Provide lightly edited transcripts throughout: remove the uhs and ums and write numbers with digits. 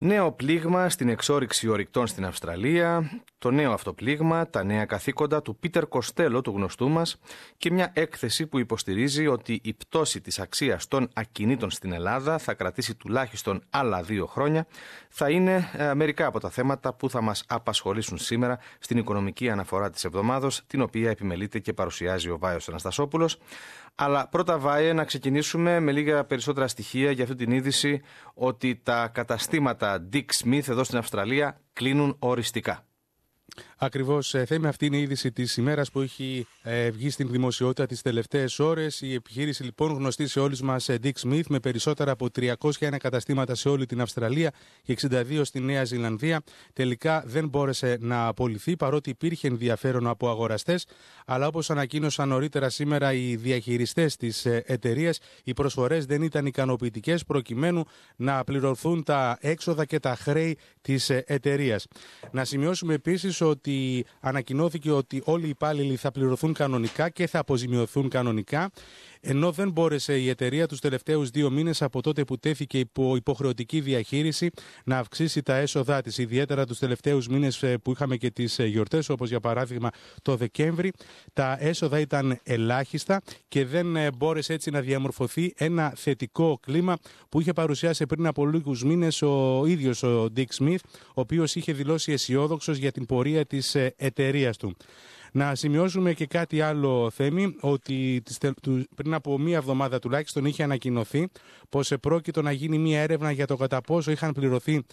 Νέο πλήγμα στην εξόρυξη ορυκτών στην Αυστραλία, το νέο αυτό πλήγμα, τα νέα καθήκοντα του Πίτερ Κοστέλο, του γνωστού μας, και μια έκθεση που υποστηρίζει ότι η πτώση της αξίας των ακινήτων στην Ελλάδα θα κρατήσει τουλάχιστον άλλα 2 χρόνια, θα είναι μερικά από τα θέματα που θα μας απασχολήσουν σήμερα στην οικονομική αναφορά της εβδομάδος, την οποία επιμελείται και παρουσιάζει ο Βάιος Αναστασόπουλος. Αλλά πρώτα, Βάιε, να ξεκινήσουμε με λίγα περισσότερα στοιχεία για αυτή την είδηση ότι τα καταστήματα Dick Smith εδώ στην Αυστραλία κλείνουν οριστικά. Ακριβώς, Θέμη, αυτή είναι η είδηση της ημέρας που έχει βγει στην δημοσιότητα τις τελευταίες ώρες. Η επιχείρηση, λοιπόν, γνωστή σε όλους μας, Dick Smith, με περισσότερα από 301 καταστήματα σε όλη την Αυστραλία και 62 στη Νέα Ζηλανδία, τελικά δεν μπόρεσε να απολυθεί, παρότι υπήρχε ενδιαφέρον από αγοραστές. Αλλά όπως ανακοίνωσαν νωρίτερα σήμερα οι διαχειριστές της εταιρείας, οι προσφορές δεν ήταν ικανοποιητικές προκειμένου να πληρωθούν τα έξοδα και τα χρέη της εταιρείας. Να σημειώσουμε επίσης ότι ανακοινώθηκε ότι όλοι οι υπάλληλοι θα πληρωθούν κανονικά και θα αποζημιωθούν κανονικά, ενώ δεν μπόρεσε η εταιρεία τους τελευταίους 2 μήνες από τότε που τέθηκε υπό υποχρεωτική διαχείριση να αυξήσει τα έσοδά της. Ιδιαίτερα τους τελευταίους μήνες που είχαμε και τις γιορτές, όπως για παράδειγμα το Δεκέμβρη, τα έσοδα ήταν ελάχιστα και δεν μπόρεσε έτσι να διαμορφωθεί ένα θετικό κλίμα που είχε παρουσιάσει πριν από λίγους μήνες ο ίδιος ο Dick Smith, ο οποίος είχε δηλώσει αισιόδοξος για την πορεία της εταιρείας του. Να σημειώσουμε και κάτι άλλο, Θέμη, ότι πριν από 1 εβδομάδα τουλάχιστον είχε ανακοινωθεί πως πρόκειτο να γίνει μια έρευνα για το κατά πόσο είχαν πληρωθεί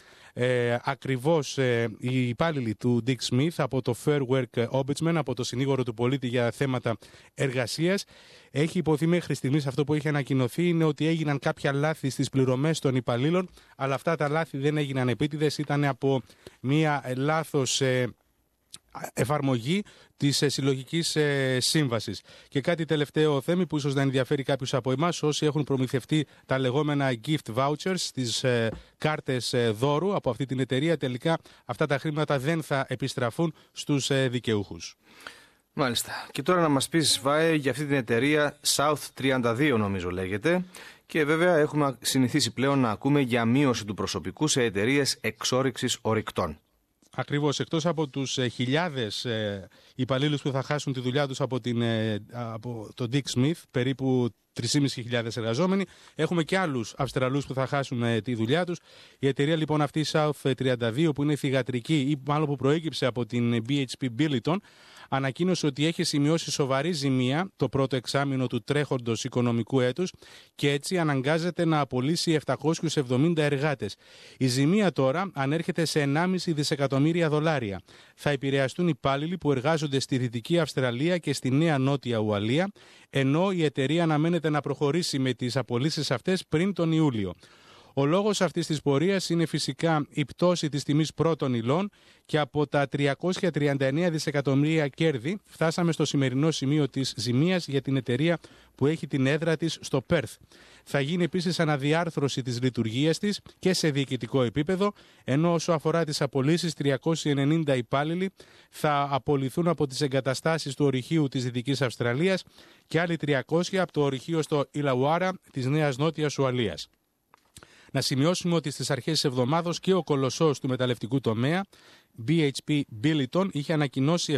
ακριβώς οι υπάλληλοι του Dick Smith από το Fair Work Ombudsman, από το συνήγορο του πολίτη για θέματα εργασίας. Έχει υποθεί μέχρι στιγμής, αυτό που έχει ανακοινωθεί είναι ότι έγιναν κάποια λάθη στις πληρωμές των υπαλλήλων, αλλά αυτά τα λάθη δεν έγιναν επίτηδες, ήταν από μια λάθος εφαρμογή της συλλογικής σύμβασης. Και κάτι τελευταίο, Θέμη, που ίσως να ενδιαφέρει κάποιους από εμάς, όσοι έχουν προμηθευτεί τα λεγόμενα gift vouchers, τις κάρτες δώρου από αυτή την εταιρεία, τελικά αυτά τα χρήματα δεν θα επιστραφούν στους δικαιούχους. Μάλιστα. Και τώρα να μας πεις, Βάε, για αυτή την εταιρεία South 32 νομίζω λέγεται, και βέβαια έχουμε συνηθίσει πλέον να ακούμε για μείωση του προσωπικού σε εταιρείες εξόρυξης ορυκτών. Ακριβώς, εκτός από τους χιλιάδες υπαλλήλους που θα χάσουν τη δουλειά τους από το Dick Smith, περίπου 3.500 εργαζόμενοι, έχουμε και άλλους Αυστραλούς που θα χάσουν τη δουλειά τους. Η εταιρεία, λοιπόν, αυτή, South 32, που είναι θυγατρική ή μάλλον που προέκυψε από την BHP Billiton, ανακοίνωσε ότι έχει σημειώσει σοβαρή ζημία το πρώτο εξάμηνο του τρέχοντος οικονομικού έτους και έτσι αναγκάζεται να απολύσει 770 εργάτες. Η ζημία τώρα ανέρχεται σε 1,5 δισεκατομμύρια δολάρια. Θα επηρεαστούν υπάλληλοι που εργάζονται στη Δυτική Αυστραλία και στη Νέα Νότια Ουαλία, ενώ η εταιρεία αναμένεται να προχωρήσει με τις απολύσεις αυτές πριν τον Ιούλιο. Ο λόγος αυτής της πορείας είναι φυσικά η πτώση της τιμής πρώτων υλών και από τα 339 δισεκατομμύρια κέρδη φτάσαμε στο σημερινό σημείο της ζημίας για την εταιρεία που έχει την έδρα της στο Πέρθ. Θα γίνει επίσης αναδιάρθρωση της λειτουργίας της και σε διοικητικό επίπεδο, ενώ όσο αφορά τις απολύσεις, 390 υπάλληλοι θα απολυθούν από τις εγκαταστάσεις του ορυχείου της Δυτικής Αυστραλίας και άλλοι 300 από το ορυχείο στο Ιλαουάρα της Νέας Νότιας Ουαλίας. Να σημειώσουμε ότι στις αρχές της εβδομάδος και ο κολοσσός του μεταλλευτικού τομέα, BHP Billiton, είχε ανακοινώσει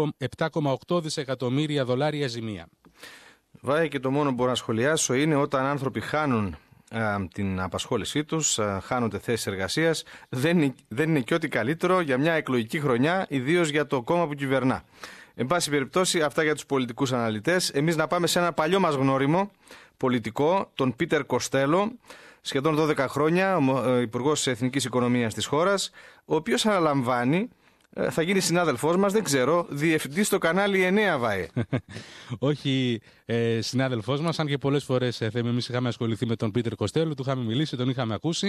7,8 δισεκατομμύρια δολάρια ζημία. Βάει, και το μόνο που μπορώ να σχολιάσω είναι όταν άνθρωποι χάνουν την απασχόλησή τους, χάνονται θέσεις εργασίας, δεν είναι και ό,τι καλύτερο για μια εκλογική χρονιά, ιδίως για το κόμμα που κυβερνά. Εν πάση περιπτώσει, αυτά για τους πολιτικούς αναλυτές. Εμείς να πάμε σε ένα παλιό μας γνώριμο πολιτικό, τον Πίτερ Κοστέλο, σχεδόν 12 χρόνια υπουργός Εθνικής Οικονομίας της χώρας, ο οποίος αναλαμβάνει, θα γίνει συνάδελφός μας, δεν ξέρω, διευθυντή στο κανάλι 9, Βάε. Όχι συνάδελφός μας, αν και πολλές φορές εμείς είχαμε ασχοληθεί με τον Πίτερ Κοστέλο, του είχαμε μιλήσει, τον είχαμε ακούσει.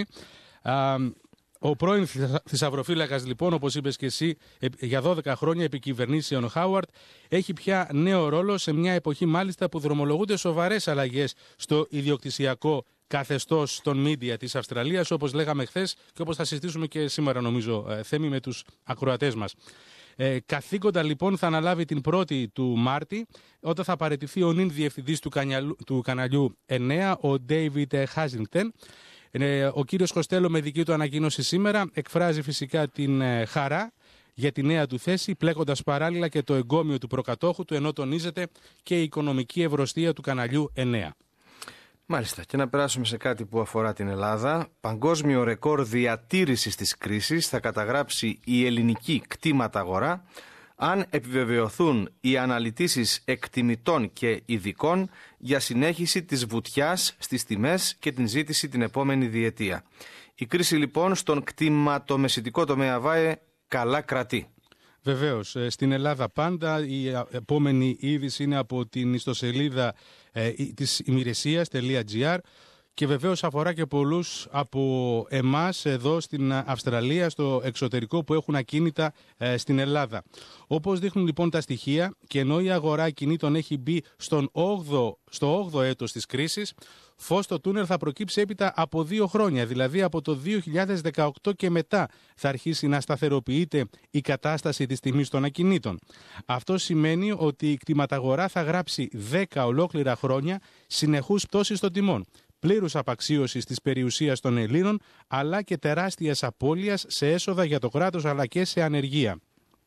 Ο πρώην θησαυροφύλακας, λοιπόν, όπως είπες και εσύ, για 12 χρόνια επικυβερνήσεων Χάουαρντ, έχει πια νέο ρόλο σε μια εποχή μάλιστα που δρομολογούνται σοβαρές αλλαγές στο ιδιοκτησιακό καθεστώς των μίντια της Αυστραλίας, όπως λέγαμε χθες και όπως θα συζητήσουμε και σήμερα, νομίζω, Θέμη, με τους ακροατές μας. Καθήκοντα, λοιπόν, θα αναλάβει την 1η του Μάρτη, όταν θα παραιτηθεί ο νυν διευθυντής του καναλιού 9, ο David Haslington. Ο κύριος Κοστέλο με δική του ανακοίνωση σήμερα εκφράζει φυσικά την χαρά για τη νέα του θέση, πλέκοντας παράλληλα και το εγκόμιο του προκατόχου του, ενώ τονίζεται και η οικονομική ευρωστία του καναλιού 9. Μάλιστα, και να περάσουμε σε κάτι που αφορά την Ελλάδα. Παγκόσμιο ρεκόρ διατήρησης της κρίσης θα καταγράψει η ελληνική κτήματα αγορά αν επιβεβαιωθούν οι αναλυτήσεις εκτιμητών και ειδικών για συνέχιση της βουτιάς στις τιμές και την ζήτηση την επόμενη διετία. Η κρίση λοιπόν στον κτηματομεσητικό τομέα ΒΑΕ καλά κρατεί. Βεβαίως, στην Ελλάδα πάντα η επόμενη είδηση είναι από την ιστοσελίδα της ημηρεσίας.gr και βεβαίως αφορά και πολλούς από εμάς εδώ στην Αυστραλία, στο εξωτερικό, που έχουν ακίνητα στην Ελλάδα. Όπως δείχνουν λοιπόν τα στοιχεία, και ενώ η αγορά ακινήτων έχει μπει στο 8ο έτος της κρίσης, φως στο τούνελ θα προκύψει έπειτα από 2 χρόνια, δηλαδή από το 2018 και μετά θα αρχίσει να σταθεροποιείται η κατάσταση της τιμής των ακινήτων. Αυτό σημαίνει ότι η κτηματαγορά θα γράψει 10 ολόκληρα χρόνια συνεχούς πτώσης των τιμών, πλήρους απαξίωσης της περιουσίας των Ελλήνων, αλλά και τεράστιας απώλειας σε έσοδα για το κράτος αλλά και σε ανεργία.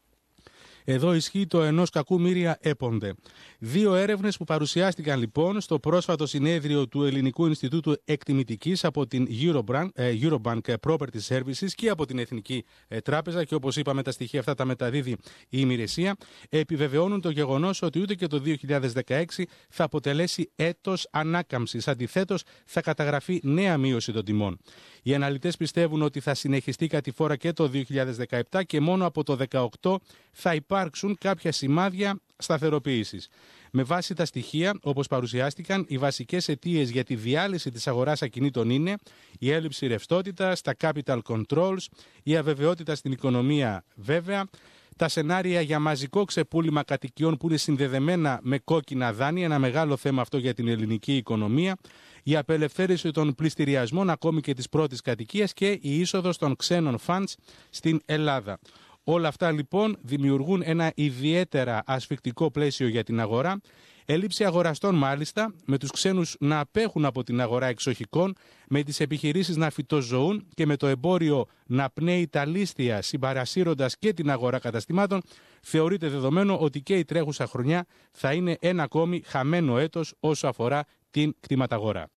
Εδώ ισχύει το ενός κακού μοίρια έποντε. 2 έρευνες που παρουσιάστηκαν λοιπόν στο πρόσφατο συνέδριο του Ελληνικού Ινστιτούτου Εκτιμητικής από την Eurobank Property Services και από την Εθνική Τράπεζα, και όπως είπαμε τα στοιχεία αυτά τα μεταδίδει η ημηρεσία, επιβεβαιώνουν το γεγονός ότι ούτε και το 2016 θα αποτελέσει έτος ανάκαμψης. Αντιθέτως, θα καταγραφεί νέα μείωση των τιμών. Οι αναλυτές πιστεύουν ότι θα συνεχιστεί κατηφόρα και το 2017 και μόνο από το 2018 θα υπάρξουν κάποια σημάδια σταθεροποίησης. Με βάση τα στοιχεία, όπως παρουσιάστηκαν, οι βασικές αιτίες για τη διάλυση της αγοράς ακινήτων είναι η έλλειψη ρευστότητας, τα capital controls, η αβεβαιότητα στην οικονομία βέβαια, τα σενάρια για μαζικό ξεπούλημα κατοικιών που είναι συνδεδεμένα με κόκκινα δάνεια, ένα μεγάλο θέμα αυτό για την ελληνική οικονομία, η απελευθέρωση των πληστηριασμών ακόμη και της πρώτης κατοικίας και η είσοδος των ξένων funds στην Ελλάδα. Όλα αυτά λοιπόν δημιουργούν ένα ιδιαίτερα ασφικτικό πλαίσιο για την αγορά, έλλειψη αγοραστών μάλιστα, με τους ξένους να απέχουν από την αγορά εξοχικών, με τις επιχειρήσεις να φυτοζωούν και με το εμπόριο να πνέει τα λίστια συμπαρασύροντας και την αγορά καταστημάτων. Θεωρείται δεδομένο ότι και η τρέχουσα χρονιά θα είναι ένα ακόμη χαμένο έτος όσο αφορά την κτηματαγορά.